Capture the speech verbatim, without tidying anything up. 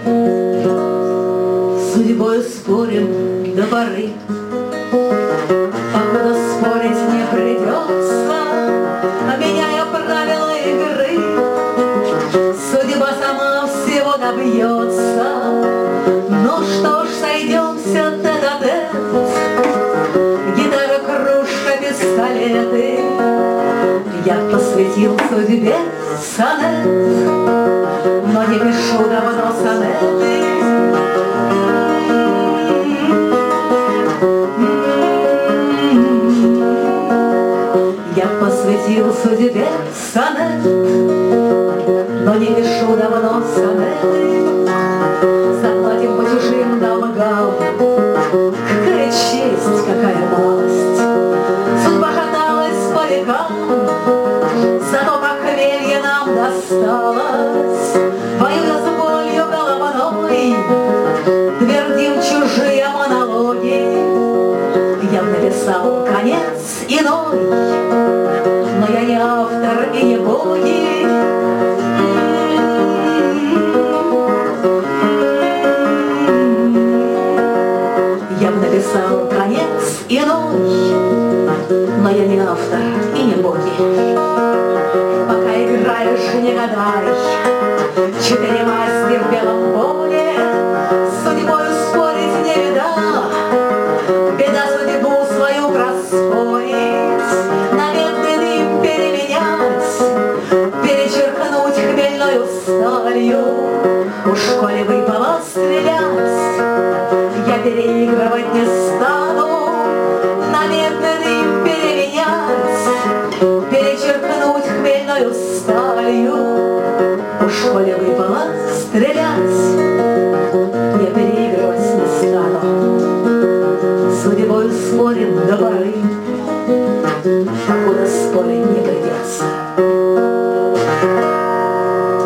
Судьбою спорим до поры, покуда спорить не придется, меняя правила игры. Судьба сама всего добьется. Ну что ж, сойдемся тет-а-тет, гитара, кружка, пистолеты. Я посвятил судьбе сонет, но не пишу давно сонеты. Я посвятил судьбе сонет, но не пишу давно сонеты. Заплатим по чужим долгам, какая честь, какая малость. Судьба каталась по векам, зато похмелье нам досталось. Воюя с болью головной, твердим чужие монологи. Я написал конец иной, но я не автор и не боги. Я бы написал конец иной, но я не автор и не боги. Пока играешь, не гадай, четыре масти в белом поле, с судьбою спорить не видал. Беда судьбу свою проспорить, наветный дым переменять, перечеркнуть хмельною сталью. Уж коли выпало стрелять, я переигрывать не стану, наветный дым переменять, перечеркнуть хмельною сталью. Уж коли выпало стрелять, я переигрывать не стану. Судьбою спорим до поры, покуда спорить